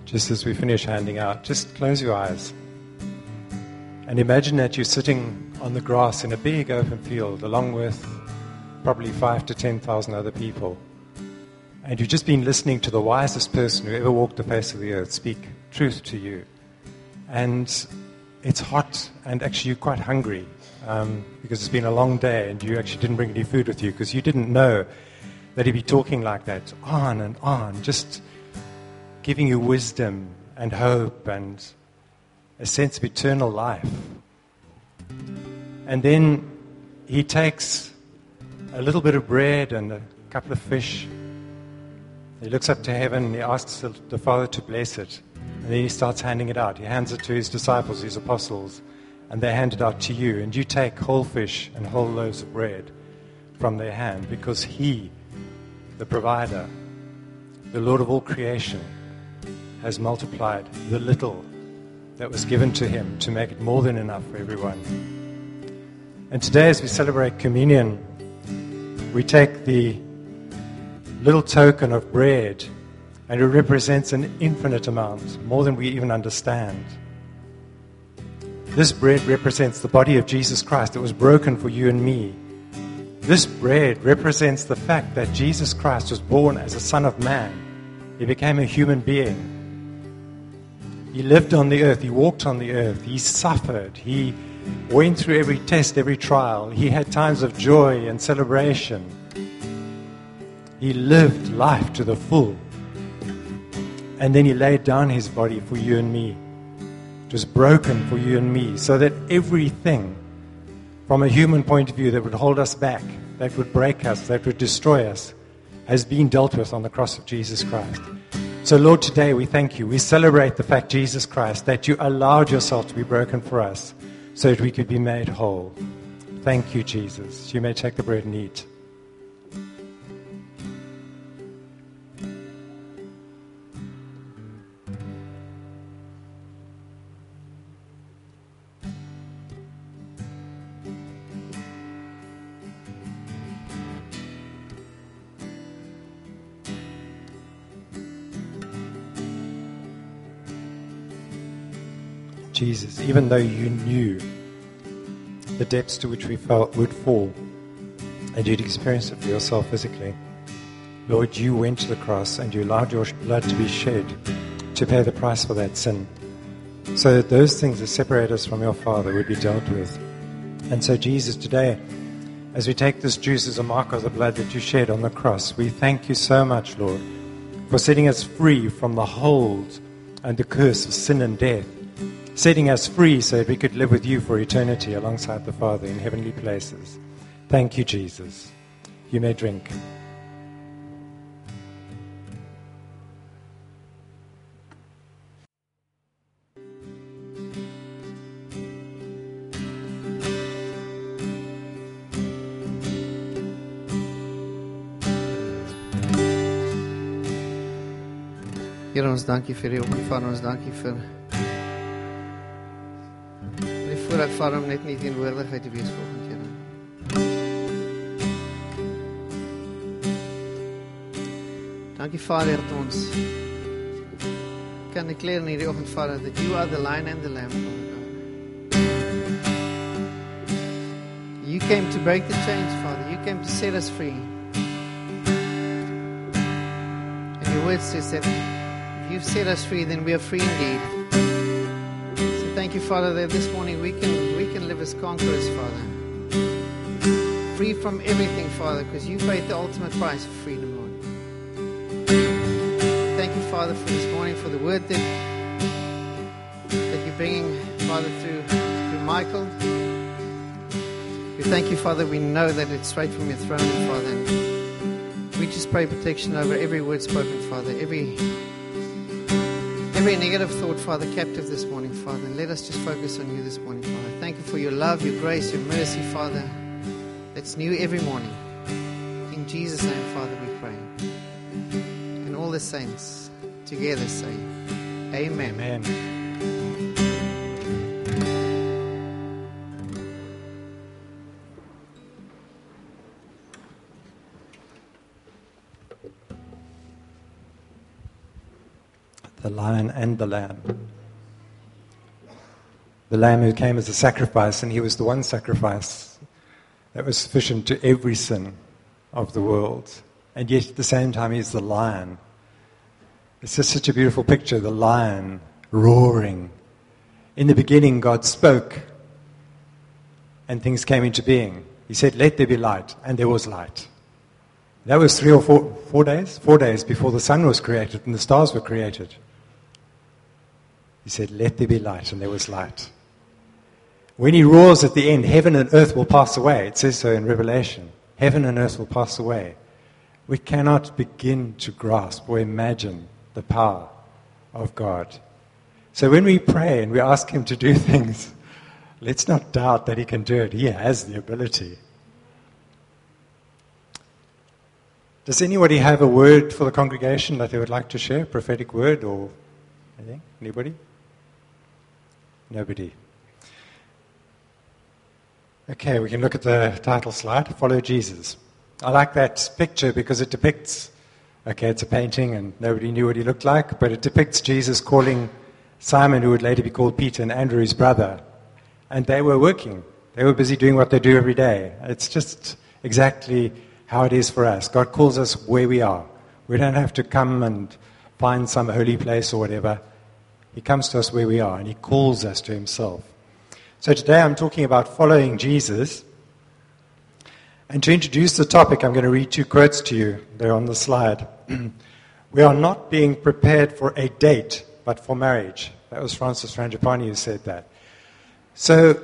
just as we finish handing out, just close your eyes and imagine that you're sitting on the grass in a big open field along with probably 5,000 to 10,000 other people. And you've just been listening to the wisest person who ever walked the face of the earth speak truth to you. And it's hot, and actually you're quite hungry because it's been a long day, and you actually didn't bring any food with you because you didn't know that he'd be talking like that on and on, just giving you wisdom and hope and a sense of eternal life. And then he takes a little bit of bread and a couple of fish. He looks up to heaven and he asks the Father to bless it. And then he starts handing it out. He hands it to his disciples, his apostles, and they hand it out to you. And you take whole fish and whole loaves of bread from their hand because he, the provider, the Lord of all creation, has multiplied the little that was given to him to make it more than enough for everyone. And today, as we celebrate communion, we take the little token of bread, and it represents an infinite amount, more than we even understand. This bread represents the body of Jesus Christ that was broken for you and me. This bread represents the fact that Jesus Christ was born as a son of man. He became a human being. He lived on the earth. He walked on the earth. He suffered. He went through every test, every trial. He had times of joy and celebration. He lived life to the full. And then he laid down his body for you and me. It was broken for you and me, so that everything from a human point of view that would hold us back, that would break us, that would destroy us, has been dealt with on the cross of Jesus Christ. So Lord, today we thank you. We celebrate the fact, Jesus Christ, that you allowed yourself to be broken for us so that we could be made whole. Thank you, Jesus. You may take the bread and eat. Jesus, even though you knew the depths to which we felt would fall, and you'd experienced it for yourself physically, Lord, you went to the cross and you allowed your blood to be shed to pay the price for that sin, so that those things that separate us from your Father would be dealt with. And so, Jesus, today, as we take this juice as a mark of the blood that you shed on the cross, we thank you so much, Lord, for setting us free from the hold and the curse of sin and death, setting us free so that we could live with you for eternity alongside the Father in heavenly places. Thank you, Jesus. You may drink. Here, ons dankie vir die oggend, Vader, ons dankie vir die voorreg, Vader, om net nie teenwoordigheid te wees vanoggend, Here. Dankie, Vader, dat ons kan declare in hierdie oggend, Vader, that you are the lion and the lamb, Father God. You came to break the chains, Father. You came to set us free. And your word says that you've set us free, then we are free indeed. So thank you, Father, that this morning we can live as conquerors, Father. Free from everything, Father, because you paid the ultimate price for freedom, Lord. Thank you, Father, for this morning, for the word that you're bringing, Father, through Michael. We thank you, Father. We know that it's straight from your throne, Father. And we just pray protection over every word spoken, Father. Every negative thought, Father, captive this morning, Father. And let us just focus on you this morning, Father. Thank you for your love, your grace, your mercy, Father. That's new every morning. In Jesus' name, Father, we pray. And all the saints together say, Amen. Amen. the lion and the lamb. The lamb who came as a sacrifice, and he was the one sacrifice that was sufficient to every sin of the world. And yet at the same time he's the lion. It's just such a beautiful picture, the lion roaring. In the beginning God spoke and things came into being. He said, "Let there be light," and there was light. That was 3 or 4 days? 4 days before the sun was created and the stars were created. He said, "Let there be light," and there was light. When he roars at the end, heaven and earth will pass away. It says so in Revelation. Heaven and earth will pass away. We cannot begin to grasp or imagine the power of God. So when we pray and we ask him to do things, let's not doubt that he can do it. He has the ability. Does anybody have a word for the congregation that they would like to share? A prophetic word or anything? Anybody? Nobody. Okay, we can look at the title slide, Follow Jesus. I like that picture because it depicts, it's a painting and nobody knew what he looked like, but it depicts Jesus calling Simon, who would later be called Peter, and Andrew, his brother. And they were working. They were busy doing what they do every day. It's just exactly how it is for us. God calls us where we are. We don't have to come and find some holy place or whatever. He comes to us where we are, and he calls us to himself. So today I'm talking about following Jesus. And to introduce the topic, I'm going to read 2 quotes to you. They're on the slide. "We are not being prepared for a date, but for marriage." That was Francis Frangipani who said that. So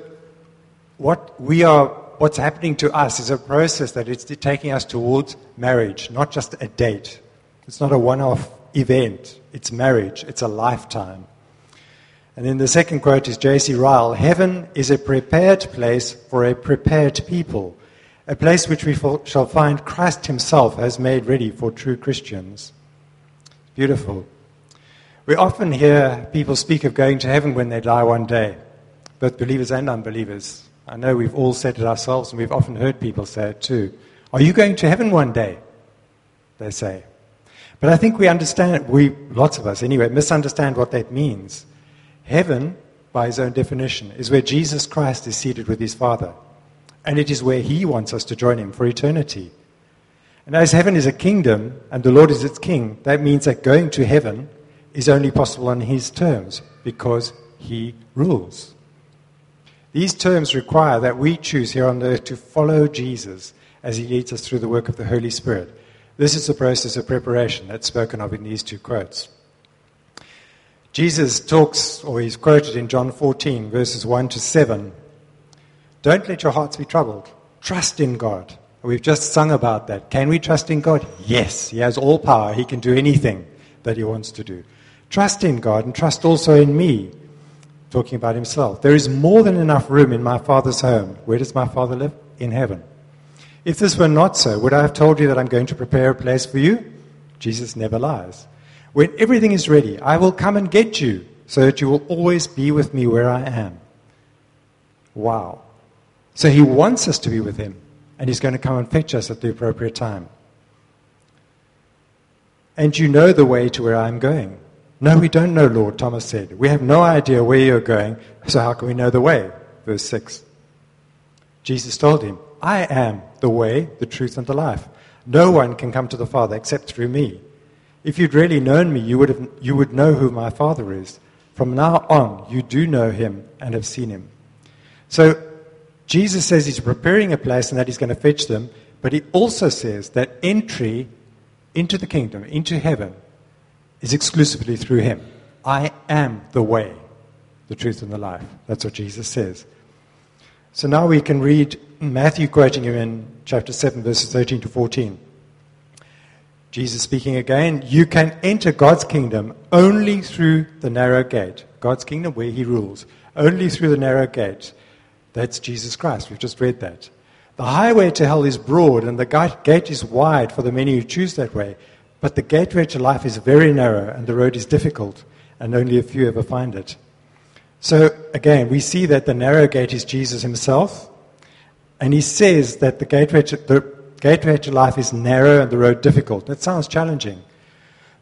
what's happening to us is a process that is taking us towards marriage, not just a date. It's not a one-off event. It's marriage. It's a lifetime. And then the second quote is J.C. Ryle, "Heaven is a prepared place for a prepared people, a place which we shall find Christ himself has made ready for true Christians." Beautiful. We often hear people speak of going to heaven when they die one day, both believers and unbelievers. I know we've all said it ourselves, and we've often heard people say it too. "Are you going to heaven one day?" they say. But I think lots of us anyway, misunderstand what that means. Heaven, by his own definition, is where Jesus Christ is seated with his Father. And it is where he wants us to join him for eternity. And as heaven is a kingdom, and the Lord is its king, that means that going to heaven is only possible on his terms, because he rules. These terms require that we choose here on earth to follow Jesus as he leads us through the work of the Holy Spirit. This is the process of preparation that's spoken of in these 2 quotes. Jesus talks, or he's quoted in John 14, verses 1 to 7. "Don't let your hearts be troubled. Trust in God." We've just sung about that. Can we trust in God? Yes. He has all power. He can do anything that he wants to do. Trust in God and trust also in me. Talking about himself. "There is more than enough room in my Father's home." Where does my Father live? In heaven. "If this were not so, would I have told you that I'm going to prepare a place for you?" Jesus never lies. "When everything is ready, I will come and get you, so that you will always be with me where I am." Wow. So he wants us to be with him, and he's going to come and fetch us at the appropriate time. "And you know the way to where I'm going." "No, we don't know, Lord," Thomas said. "We have no idea where you're going, so how can we know the way?" Verse 6. Jesus told him, "I am the way, the truth, and the life. No one can come to the Father except through me. If you'd really known me, you would know who my Father is. From now on, you do know him and have seen him." So Jesus says he's preparing a place and that he's going to fetch them, but he also says that entry into the kingdom, into heaven, is exclusively through him. "I am the way, the truth, and the life." That's what Jesus says. So now we can read Matthew quoting him in chapter 7, verses 13 to 14. Jesus speaking again, "You can enter God's kingdom only through the narrow gate." God's kingdom where he rules. Only through the narrow gate. That's Jesus Christ. We've just read that. "The highway to hell is broad, and the gate is wide for the many who choose that way. But the gateway to life is very narrow, and the road is difficult, and only a few ever find it." So again, we see that the narrow gate is Jesus himself. And he says that the gateway to life is narrow and the road difficult. That sounds challenging.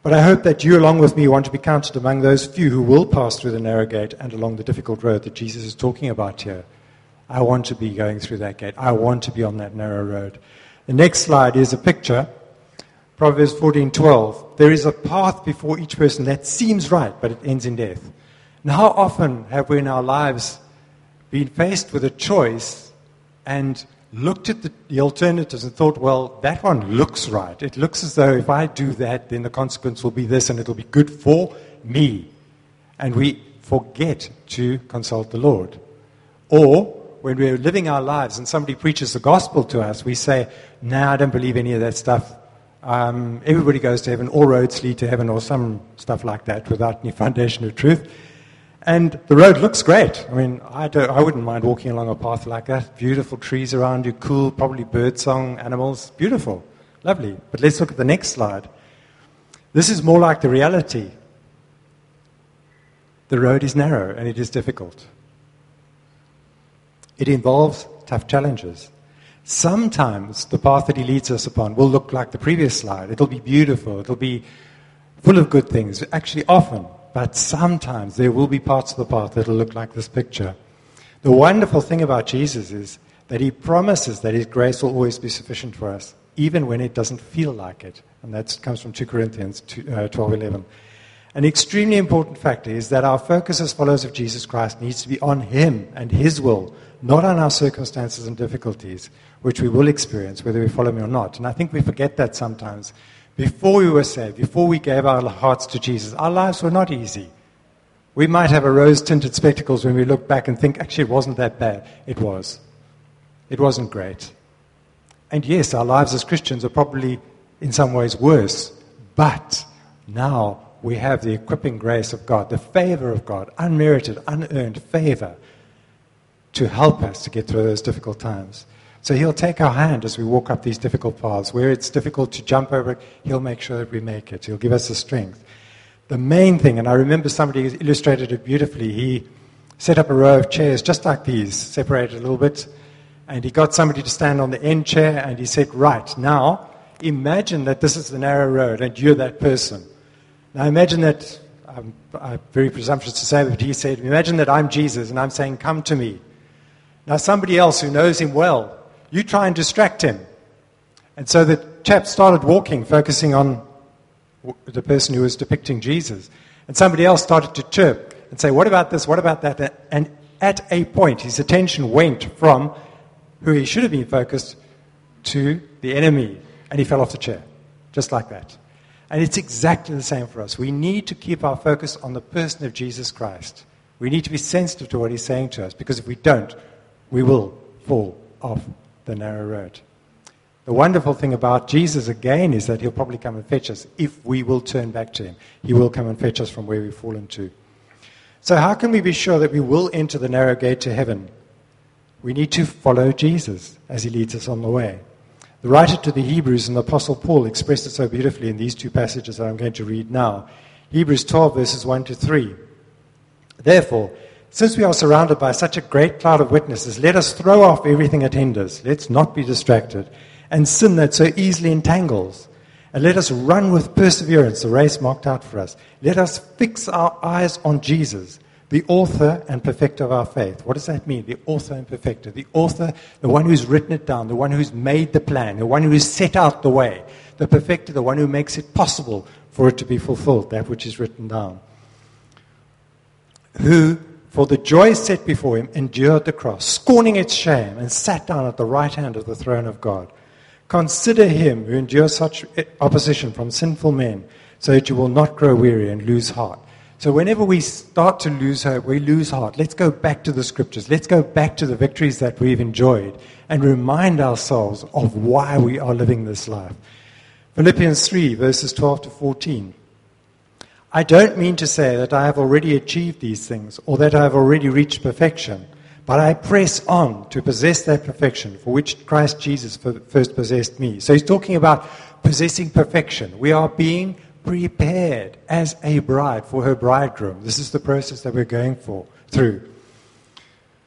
But I hope that you, along with me, want to be counted among those few who will pass through the narrow gate and along the difficult road that Jesus is talking about here. I want to be going through that gate. I want to be on that narrow road. The next slide is a picture. Proverbs 14:12. There is a path before each person that seems right, but it ends in death. Now, how often have we in our lives been faced with a choice and looked at the alternatives and thought, well, that one looks right. It looks as though if I do that, then the consequence will be this and it'll be good for me. And we forget to consult the Lord. Or when we're living our lives and somebody preaches the gospel to us, we say, no, I don't believe any of that stuff. Everybody goes to heaven, all roads lead to heaven, or some stuff like that without any foundation of truth. And the road looks great. I mean, I wouldn't mind walking along a path like that. Beautiful trees around you, cool, probably birdsong, animals. Beautiful, lovely. But let's look at the next slide. This is more like the reality. The road is narrow and it is difficult. It involves tough challenges. Sometimes the path that he leads us upon will look like the previous slide. It'll be beautiful. It'll be full of good things. Actually, often. But sometimes there will be parts of the path that will look like this picture. The wonderful thing about Jesus is that he promises that his grace will always be sufficient for us, even when it doesn't feel like it. And that comes from 2 Corinthians 12:11. An extremely important factor is that our focus as followers of Jesus Christ needs to be on him and his will, not on our circumstances and difficulties, which we will experience whether we follow him or not. And I think we forget that sometimes. Before we were saved, before we gave our hearts to Jesus, our lives were not easy. We might have a rose-tinted spectacles when we look back and think, actually, it wasn't that bad. It was. It wasn't great. And yes, our lives as Christians are probably in some ways worse. But now we have the equipping grace of God, the favor of God, unmerited, unearned favor to help us to get through those difficult times. So he'll take our hand as we walk up these difficult paths. Where it's difficult to jump over it, he'll make sure that we make it. He'll give us the strength. The main thing, and I remember somebody illustrated it beautifully, he set up a row of chairs just like these, separated a little bit, and he got somebody to stand on the end chair, and he said, right, now, imagine that this is the narrow road, and you're that person. Now imagine that, I'm very presumptuous to say, but he said, imagine that I'm Jesus, and I'm saying, come to me. Now somebody else who knows him well, you try and distract him. And so the chap started walking, focusing on the person who was depicting Jesus. And somebody else started to chirp and say, what about this, what about that? And at a point, his attention went from who he should have been focused to the enemy. And he fell off the chair, just like that. And it's exactly the same for us. We need to keep our focus on the person of Jesus Christ. We need to be sensitive to what he's saying to us, because if we don't, we will fall off the narrow road. The wonderful thing about Jesus, again, is that he'll probably come and fetch us if we will turn back to him. He will come and fetch us from where we've fallen to. So how can we be sure that we will enter the narrow gate to heaven? We need to follow Jesus as he leads us on the way. The writer to the Hebrews and the Apostle Paul expressed it so beautifully in these two passages that I'm going to read now. Hebrews 12, verses 1 to 3. Therefore, since we are surrounded by such a great cloud of witnesses, let us throw off everything that hinders. Let's not be distracted. And sin that so easily entangles. And let us run with perseverance the race marked out for us. Let us fix our eyes on Jesus, the author and perfecter of our faith. What does that mean? The author and perfecter. The author, the one who's written it down, the one who's made the plan, the one who has set out the way. The perfecter, the one who makes it possible for it to be fulfilled, that which is written down. Who, for the joy set before him, endured the cross, scorning its shame, and sat down at the right hand of the throne of God. Consider him who endures such opposition from sinful men, so that you will not grow weary and lose heart. So whenever we start to lose hope, we lose heart. Let's go back to the scriptures. Let's go back to the victories that we've enjoyed and remind ourselves of why we are living this life. Philippians 3, verses 12 to 14. I don't mean to say that I have already achieved these things or that I have already reached perfection, but I press on to possess that perfection for which Christ Jesus first possessed me. So he's talking about possessing perfection. We are being prepared as a bride for her bridegroom. This is the process that we're going through.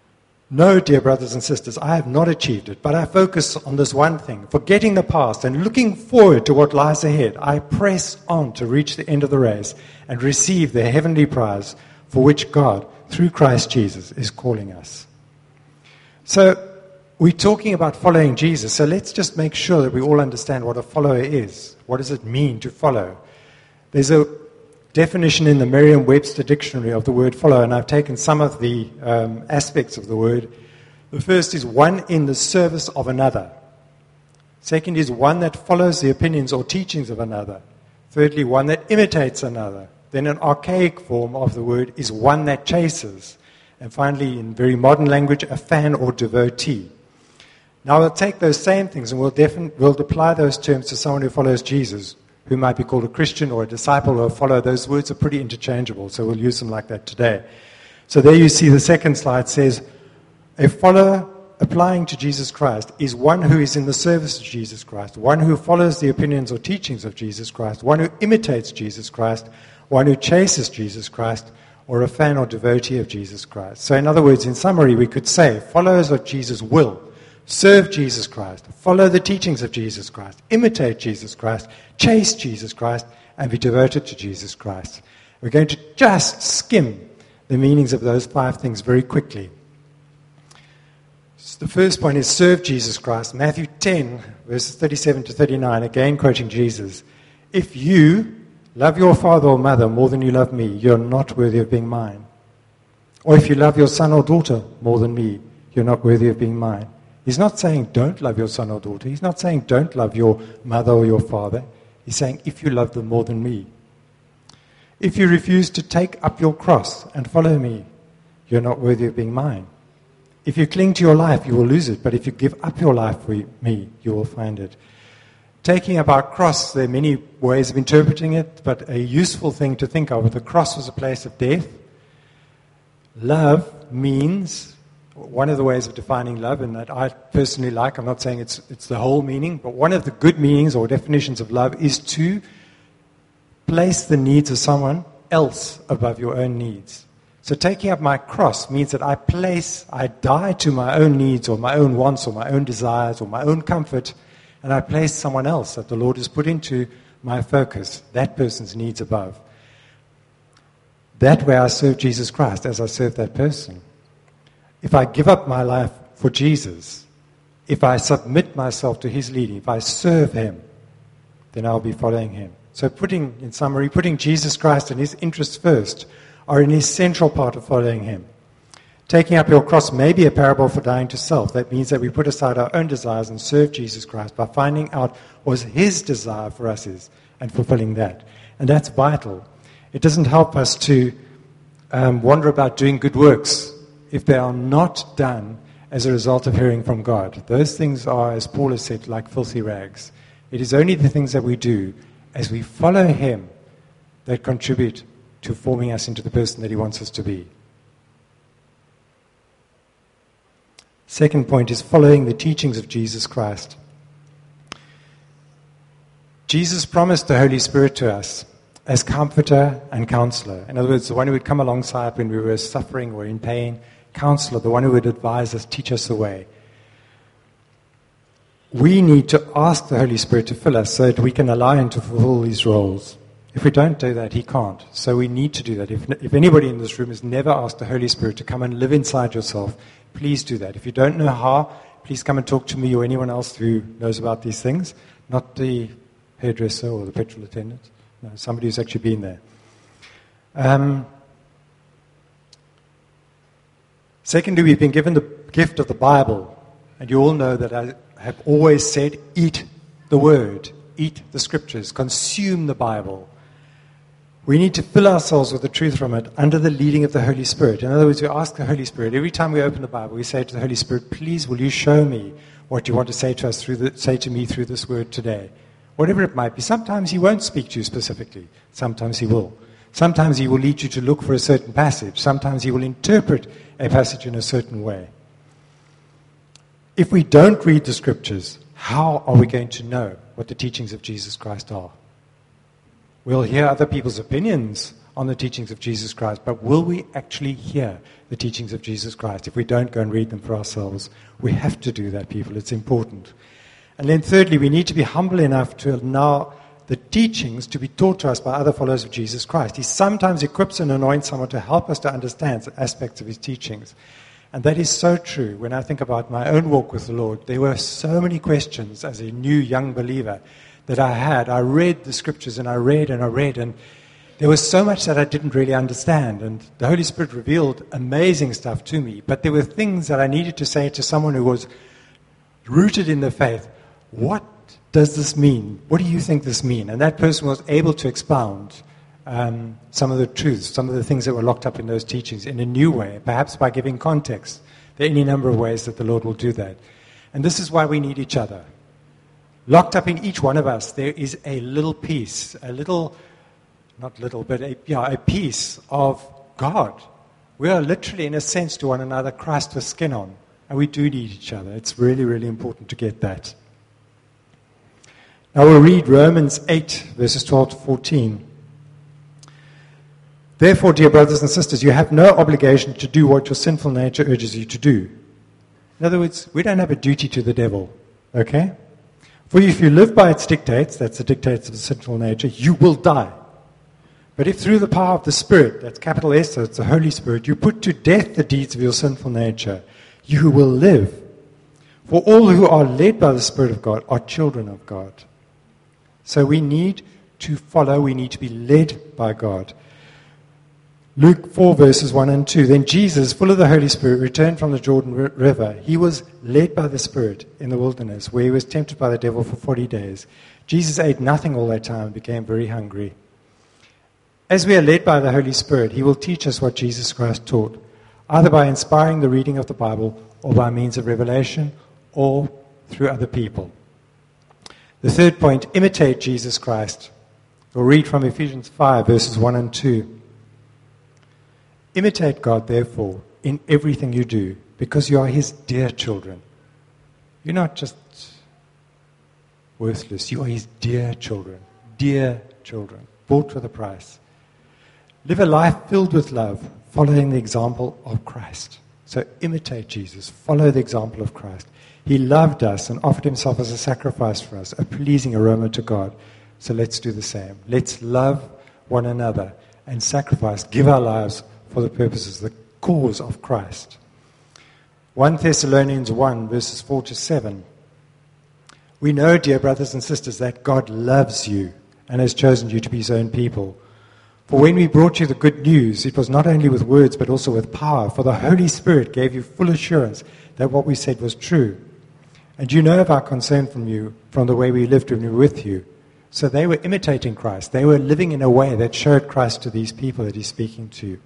No, dear brothers and sisters, I have not achieved it, but I focus on this one thing. Forgetting the past and looking forward to what lies ahead, I press on to reach the end of the race and receive the heavenly prize for which God, through Christ Jesus, is calling us. So, we're talking about following Jesus, so let's just make sure that we all understand what a follower is. What does it mean to follow? There's a definition in the Merriam-Webster dictionary of the word follow, and I've taken some of the aspects of the word. The first is one in the service of another. Second is one that follows the opinions or teachings of another. Thirdly, one that imitates another. Then an archaic form of the word is one that chases. And finally, in very modern language, a fan or devotee. Now we'll take those same things and we'll apply those terms to someone who follows Jesus, who might be called a Christian or a disciple or a follower. Those words are pretty interchangeable, so we'll use them like that today. So there you see the second slide says, a follower applying to Jesus Christ is one who is in the service of Jesus Christ, one who follows the opinions or teachings of Jesus Christ, one who imitates Jesus Christ, one who chases Jesus Christ, or a fan or devotee of Jesus Christ. So in other words, in summary, we could say, followers of Jesus will serve Jesus Christ, follow the teachings of Jesus Christ, imitate Jesus Christ, chase Jesus Christ, and be devoted to Jesus Christ. We're going to just skim the meanings of those 5 things very quickly. So the first point is serve Jesus Christ. Matthew 10, verses 37 to 39, again quoting Jesus. If you love your father or mother more than you love me, you're not worthy of being mine. Or if you love your son or daughter more than me, you're not worthy of being mine. He's not saying don't love your son or daughter. He's not saying don't love your mother or your father. He's saying if you love them more than me. If you refuse to take up your cross and follow me, you're not worthy of being mine. If you cling to your life, you will lose it. But if you give up your life for me, you will find it. Taking up our cross, there are many ways of interpreting it, but a useful thing to think of. The cross was a place of death. Love means... One of the ways of defining love, and that I personally like, I'm not saying it's the whole meaning, but one of the good meanings or definitions of love is to place the needs of someone else above your own needs. So taking up my cross means that I die to my own needs or my own wants or my own desires or my own comfort, and I place someone else that the Lord has put into my focus, that person's needs above. That way I serve Jesus Christ as I serve that person. If I give up my life for Jesus, if I submit myself to His leading, if I serve Him, then I'll be following Him. So in summary, putting Jesus Christ and His interests first are an essential part of following Him. Taking up your cross may be a parable for dying to self. That means that we put aside our own desires and serve Jesus Christ by finding out what His desire for us is and fulfilling that. And that's vital. It doesn't help us to wander about doing good works if they are not done as a result of hearing from God. Those things are, as Paul has said, like filthy rags. It is only the things that we do as we follow Him that contribute to forming us into the person that He wants us to be. Second point is following the teachings of Jesus Christ. Jesus promised the Holy Spirit to us as comforter and counselor. In other words, the one who would come alongside when we were suffering or in pain. Counselor, the one who would advise us, teach us the way. We need to ask the Holy Spirit to fill us so that we can allow Him to fulfill these roles. If we don't do that, He can't. So we need to do that. If anybody in this room has never asked the Holy Spirit to come and live inside yourself, please do that. If you don't know how, please come and talk to me or anyone else who knows about these things. Not the hairdresser or the petrol attendant. No, somebody who's actually been there. Secondly, we've been given the gift of the Bible. And you all know that I have always said, eat the Word, eat the Scriptures, consume the Bible. We need to fill ourselves with the truth from it under the leading of the Holy Spirit. In other words, we ask the Holy Spirit, every time we open the Bible, we say to the Holy Spirit, please will you show me what you want to say to us say to me through this word today. Whatever it might be. Sometimes He won't speak to you specifically. Sometimes He will. Sometimes He will lead you to look for a certain passage. Sometimes He will interpret a passage in a certain way. If we don't read the Scriptures, how are we going to know what the teachings of Jesus Christ are? We'll hear other people's opinions on the teachings of Jesus Christ, but will we actually hear the teachings of Jesus Christ if we don't go and read them for ourselves? We have to do that, people. It's important. And then thirdly, we need to be humble enough to allow the teachings to be taught to us by other followers of Jesus Christ. He sometimes equips and anoints someone to help us to understand aspects of his teachings. And that is so true. When I think about my own walk with the Lord, there were so many questions as a new young believer that I had. I read the scriptures and I read, and there was so much that I didn't really understand. And the Holy Spirit revealed amazing stuff to me. But there were things that I needed to say to someone who was rooted in the faith. What does this mean? What do you think this means? And that person was able to expound some of the truths, some of the things that were locked up in those teachings in a new way, perhaps by giving context. There are any number of ways that the Lord will do that. And this is why we need each other. Locked up in each one of us, there is a little piece, a piece of God. We are literally, in a sense, to one another, Christ with skin on. And we do need each other. It's really, really important to get that. Now we'll read Romans 8, verses 12 to 14. Therefore, dear brothers and sisters, you have no obligation to do what your sinful nature urges you to do. In other words, we don't have a duty to the devil, okay? For if you live by its dictates, that's the dictates of the sinful nature, you will die. But if through the power of the Spirit, that's capital S, so it's the Holy Spirit, you put to death the deeds of your sinful nature, you will live. For all who are led by the Spirit of God are children of God. So we need to follow, we need to be led by God. Luke 4, verses 1 and 2. Then Jesus, full of the Holy Spirit, returned from the Jordan River. He was led by the Spirit in the wilderness, where he was tempted by the devil for 40 days. Jesus ate nothing all that time and became very hungry. As we are led by the Holy Spirit, he will teach us what Jesus Christ taught, either by inspiring the reading of the Bible or by means of revelation or through other people. The third point, imitate Jesus Christ. We'll read from Ephesians 5, verses 1 and 2. Imitate God, therefore, in everything you do, because you are his dear children. You're not just worthless. You are his dear children, bought with a price. Live a life filled with love, following the example of Christ. So imitate Jesus. Follow the example of Christ. He loved us and offered himself as a sacrifice for us, a pleasing aroma to God. So let's do the same. Let's love one another and sacrifice, give our lives for the purposes, the cause of Christ. 1 Thessalonians 1, verses 4 to 7. We know, dear brothers and sisters, that God loves you and has chosen you to be his own people. For when we brought you the good news, it was not only with words but also with power, for the Holy Spirit gave you full assurance that what we said was true. And you know of our concern from you, from the way we lived when we were with you. So they were imitating Christ. They were living in a way that showed Christ to these people that he's speaking to.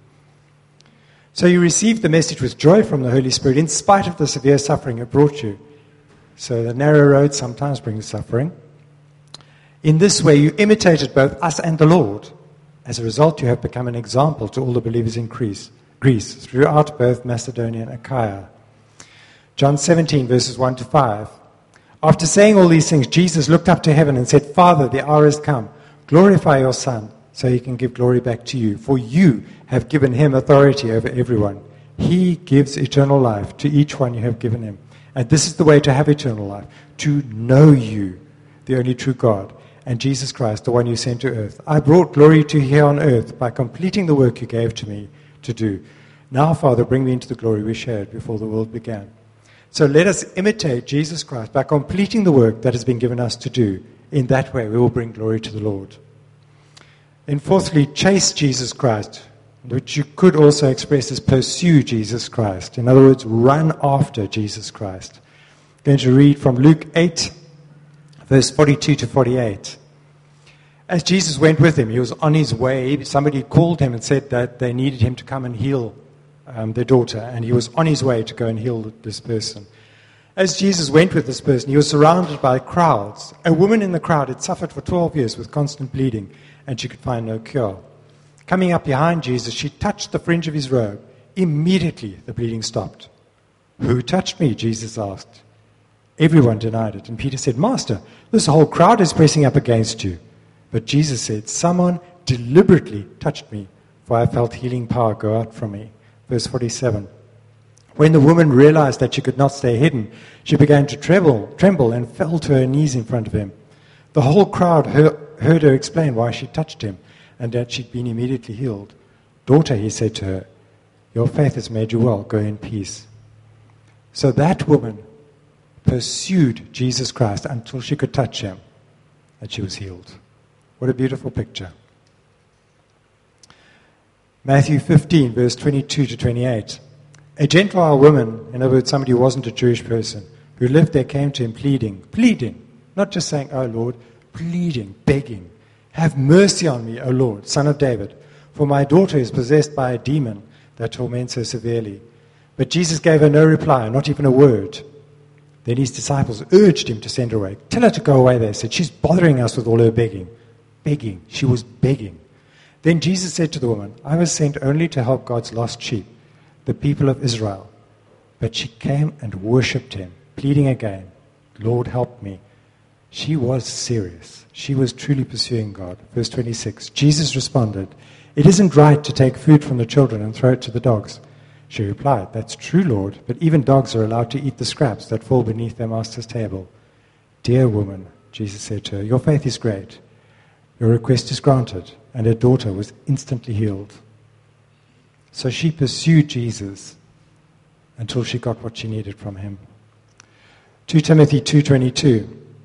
So you received the message with joy from the Holy Spirit in spite of the severe suffering it brought you. So the narrow road sometimes brings suffering. In this way you imitated both us and the Lord. As a result, you have become an example to all the believers in Greece, throughout both Macedonia and Achaia. John 17, verses 1 to 5. After saying all these things, Jesus looked up to heaven and said, Father, the hour has come. Glorify your Son, so he can give glory back to you. For you have given him authority over everyone. He gives eternal life to each one you have given him. And this is the way to have eternal life, to know you, the only true God, and Jesus Christ, the one you sent to earth. I brought glory to you here on earth by completing the work you gave to me to do. Now, Father, bring me into the glory we shared before the world began. So let us imitate Jesus Christ by completing the work that has been given us to do. In that way, we will bring glory to the Lord. And fourthly, chase Jesus Christ, which you could also express as pursue Jesus Christ. In other words, run after Jesus Christ. I'm going to read from Luke 8, verse 42 to 48. As Jesus went with him, he was on his way. Somebody called him and said that they needed him to come and heal their daughter, and he was on his way to go and heal this person. As Jesus went with this person, he was surrounded by crowds. A woman in the crowd had suffered for 12 years with constant bleeding, and she could find no cure. Coming up behind Jesus, she touched the fringe of his robe. Immediately, the bleeding stopped. Who touched me? Jesus asked. Everyone denied it, and Peter said, Master, this whole crowd is pressing up against you. But Jesus said, someone deliberately touched me. for I felt healing power go out from me. Verse 47. When the woman realized that she could not stay hidden, she began to tremble and fell to her knees in front of him. The whole crowd heard her explain why she touched him and that she'd been immediately healed. Daughter, he said to her, your faith has made you well. Go in peace. So that woman pursued Jesus Christ until she could touch him, and she was healed. What a beautiful picture. Matthew 15, verse 22 to 28. A Gentile woman, in other words, somebody who wasn't a Jewish person, who lived there came to him pleading, not just saying, oh Lord, pleading, begging, have mercy on me, O Lord, Son of David, for my daughter is possessed by a demon that torments her severely. But Jesus gave her no reply, not even a word. Then his disciples urged him to send her away. Tell her to go away, they said. She's bothering us with all her begging. Begging. She was begging. Then Jesus said to the woman, I was sent only to help God's lost sheep, the people of Israel. But she came and worshipped him, pleading again, Lord, help me. She was serious. She was truly pursuing God. Verse 26, Jesus responded, it isn't right to take food from the children and throw it to the dogs. She replied, that's true, Lord, but even dogs are allowed to eat the scraps that fall beneath their master's table. Dear woman, Jesus said to her, your faith is great. Your request is granted. And her daughter was instantly healed. So she pursued Jesus until she got what she needed from him. 2 Timothy 2:22.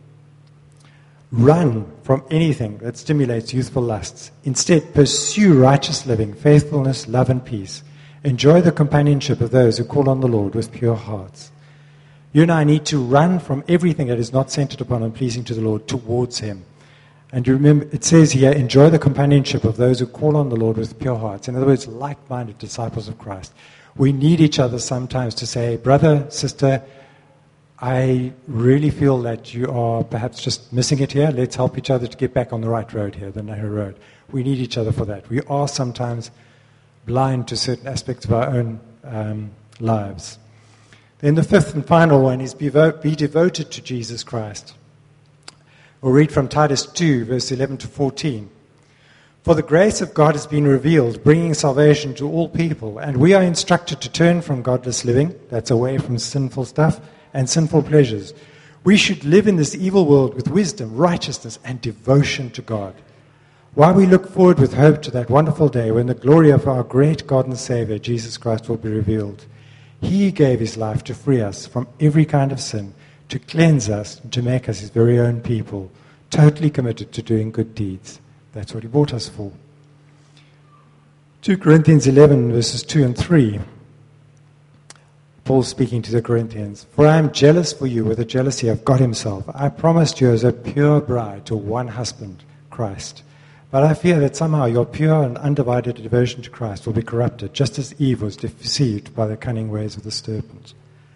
Run from anything that stimulates youthful lusts. Instead, pursue righteous living, faithfulness, love, and peace. Enjoy the companionship of those who call on the Lord with pure hearts. You and I need to run from everything that is not centered upon and pleasing to the Lord towards him. And you remember, it says here, enjoy the companionship of those who call on the Lord with pure hearts. In other words, like-minded disciples of Christ. We need each other sometimes to say, brother, sister, I really feel that you are perhaps just missing it here. Let's help each other to get back on the right road here, the narrow road. We need each other for that. We are sometimes blind to certain aspects of our own lives. Then the fifth and final one is be devoted to Jesus Christ. We'll read from Titus 2, verse 11 to 14. For the grace of God has been revealed, bringing salvation to all people, and we are instructed to turn from godless living, that's away from sinful stuff, and sinful pleasures. We should live in this evil world with wisdom, righteousness, and devotion to God. While we look forward with hope to that wonderful day when the glory of our great God and Savior, Jesus Christ, will be revealed. He gave his life to free us from every kind of sin, to cleanse us, and to make us his very own people, totally committed to doing good deeds. That's what he bought us for. 2 Corinthians 11, verses 2 and 3. Paul speaking to the Corinthians, for I am jealous for you with the jealousy of God himself. I promised you as a pure bride to one husband, Christ. But I fear that somehow your pure and undivided devotion to Christ will be corrupted, just as Eve was deceived by the cunning ways of the serpent.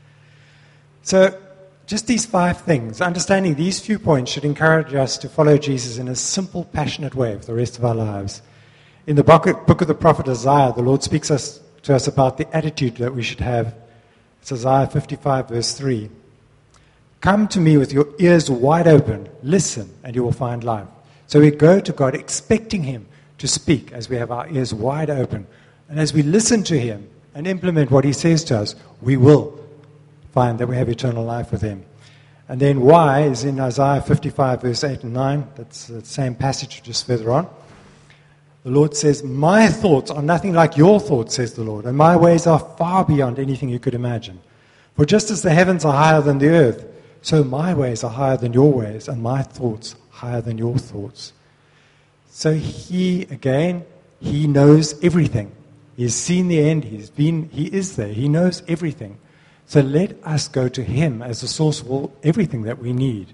So, just these 5 things, understanding these few points should encourage us to follow Jesus in a simple, passionate way for the rest of our lives. In the book of the prophet Isaiah, the Lord speaks to us about the attitude that we should have. It's Isaiah 55, verse 3. Come to me with your ears wide open, listen, and you will find life. So we go to God expecting him to speak as we have our ears wide open. And as we listen to him and implement what he says to us, we will find that we have eternal life with him. And then why is in Isaiah 55, verse 8 and 9. That's the same passage just further on. The Lord says, my thoughts are nothing like your thoughts, says the Lord, and my ways are far beyond anything you could imagine. For just as the heavens are higher than the earth, so my ways are higher than your ways, and my thoughts higher than your thoughts. So he knows everything. He has seen the end. He is there. He knows everything. So let us go to him as the source of everything that we need.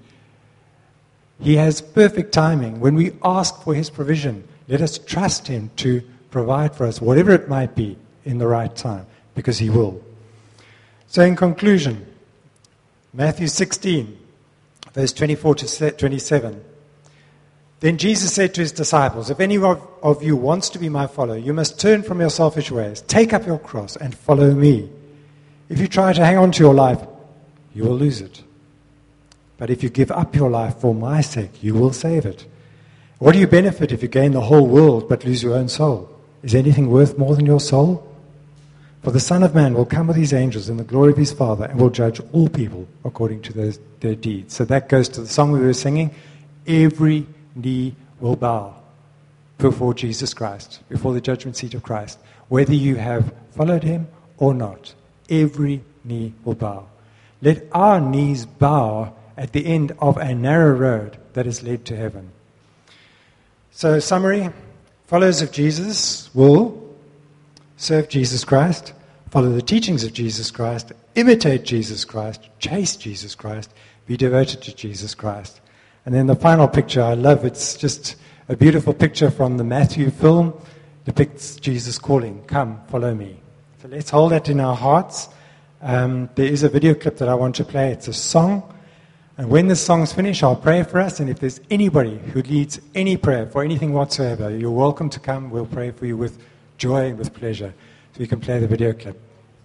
He has perfect timing. When we ask for his provision, let us trust him to provide for us, whatever it might be, in the right time, because he will. So in conclusion, Matthew 16, verse 24 to 27. Then Jesus said to his disciples, if any of you wants to be my follower, you must turn from your selfish ways, take up your cross, and follow me. If you try to hang on to your life, you will lose it. But if you give up your life for my sake, you will save it. What do you benefit if you gain the whole world but lose your own soul? Is anything worth more than your soul? For the Son of Man will come with his angels in the glory of his Father and will judge all people according to their deeds. So that goes to the song we were singing. Every knee will bow before Jesus Christ, before the judgment seat of Christ. Whether you have followed him or not, every knee will bow. Let our knees bow at the end of a narrow road that is led to heaven. So, summary, followers of Jesus will serve Jesus Christ, follow the teachings of Jesus Christ, imitate Jesus Christ, chase Jesus Christ, be devoted to Jesus Christ. And then the final picture I love, it's just a beautiful picture from the Matthew film, depicts Jesus calling, come, follow me. So let's hold that in our hearts. There is a video clip that I want to play. It's a song. And when the song's finished, I'll pray for us. And if there's anybody who leads any prayer for anything whatsoever, you're welcome to come. We'll pray for you with joy and with pleasure. So you can play the video clip.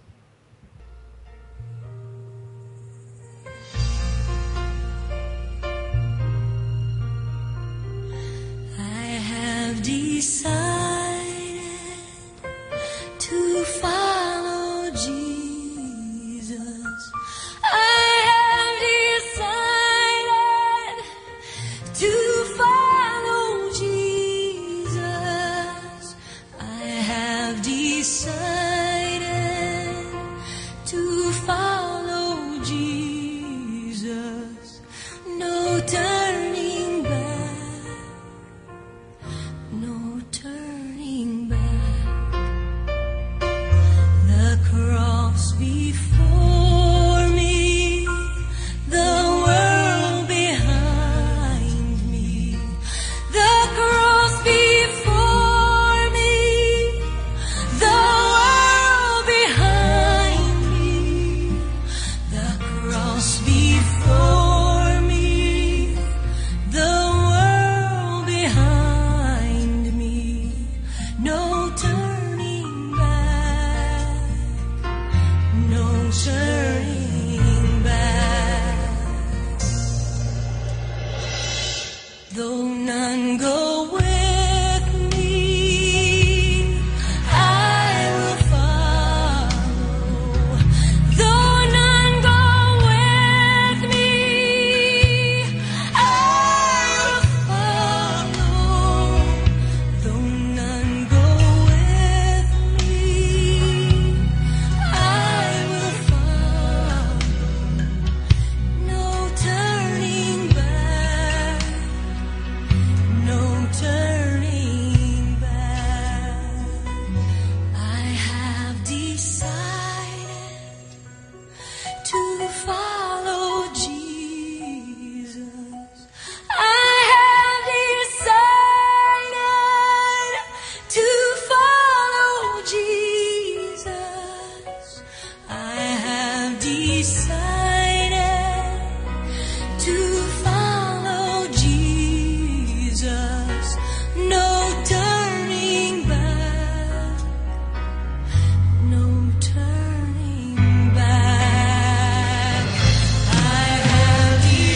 I have decided to follow Jesus. I have decided to follow Jesus. I have decided to follow Jesus. No turning back. No turning back. The cross before me, the world behind me. The cross before me, the world behind me. The cross before me, the world behind me. No turning back. No turning back. Though none go with me, I will follow. Though none go with me, I will follow. Though none go with me, I will follow. No turning back. No turning back. I have decided to follow Jesus. I have decided to follow Jesus. I have decided to follow Jesus. No turning back. No turning back. I have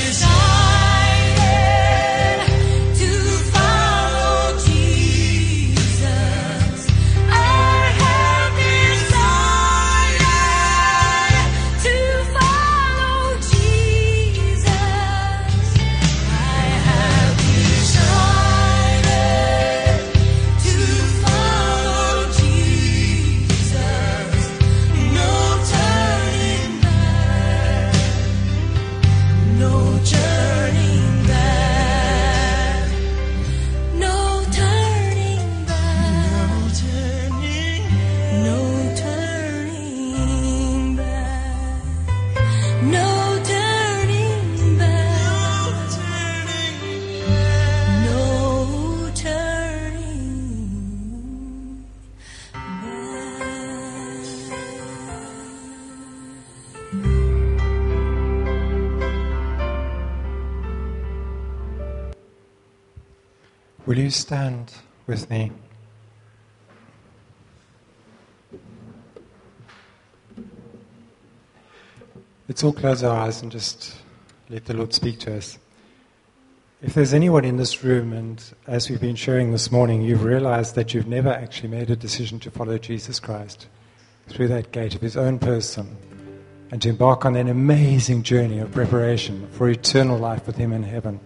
decided to follow Jesus. I have decided to follow Jesus. I have decided to follow Jesus. No turning back. No turning back. No turning back. No turning back. No turning back. No turning Will you stand with me? Let's all close our eyes and just let the Lord speak to us. if there's anyone in this room, and as we've been sharing this morning, you've realized that you've never actually made a decision to follow Jesus Christ through that gate of his own person and to embark on an amazing journey of preparation for eternal life with him in heaven,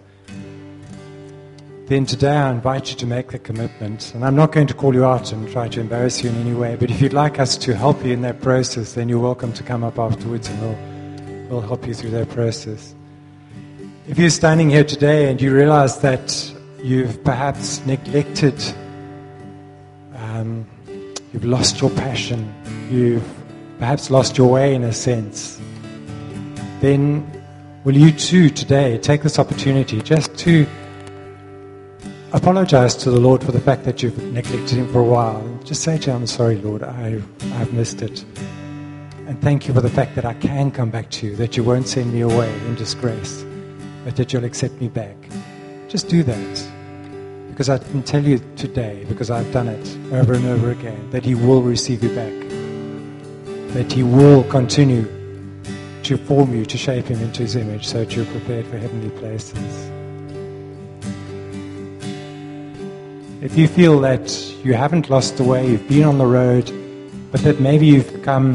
then today I invite you to make the commitment. And I'm not going to call you out and try to embarrass you in any way, but if you'd like us to help you in that process, then you're welcome to come up afterwards and we'll help you through that process. If you're standing here today and you realize that you've perhaps neglected, you've lost your passion, you've perhaps lost your way in a sense, then will you too today take this opportunity just to apologize to the Lord for the fact that you've neglected him for a while. Just say to him, I'm sorry, Lord, I've missed it. And thank you for the fact that I can come back to you, that you won't send me away in disgrace, but that you'll accept me back. Just do that. Because I can tell you today, because I've done it over and over again, that he will receive you back. That he will continue to form you, to shape him into his image, so that you're prepared for heavenly places. If you feel that you haven't lost the way, you've been on the road, but that maybe you've become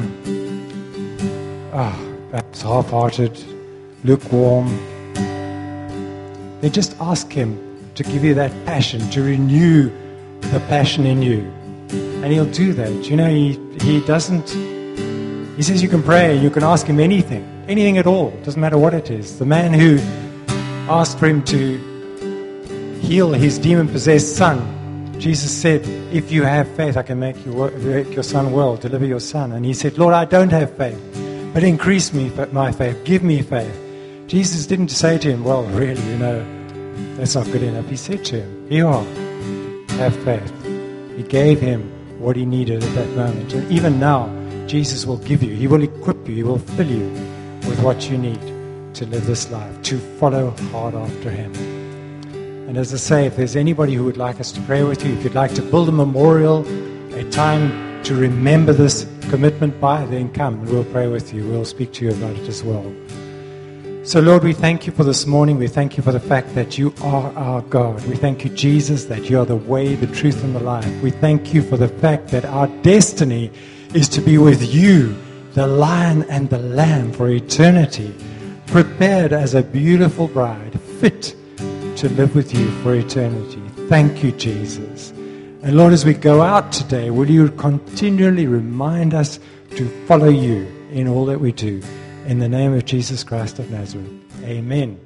perhaps half-hearted, lukewarm, then just ask him to give you that passion, to renew the passion in you. And he'll do that. You know, he doesn't... He says you can pray, you can ask him anything at all. Doesn't matter what it is. The man who asked for him to heal his demon-possessed son, Jesus said, if you have faith, I can make your son well, deliver your son. And he said, Lord, I don't have faith, but increase my faith, give me faith. Jesus didn't say to him, well, really, that's not good enough. He said to him, here you are, have faith. He gave him what he needed at that moment. And even now, Jesus will give you, he will equip you, he will fill you with what you need to live this life, to follow hard after him. And as I say, if there's anybody who would like us to pray with you, if you'd like to build a memorial, a time to remember this commitment by, then come and we'll pray with you. We'll speak to you about it as well. So Lord, we thank you for this morning. We thank you for the fact that you are our God. We thank you, Jesus, that you are the way, the truth, and the life. We thank you for the fact that our destiny is to be with you, the Lion and the Lamb, for eternity, prepared as a beautiful bride, fit to live with you for eternity. Thank you, Jesus. And Lord, as we go out today, will you continually remind us to follow you in all that we do. In the name of Jesus Christ of Nazareth. Amen.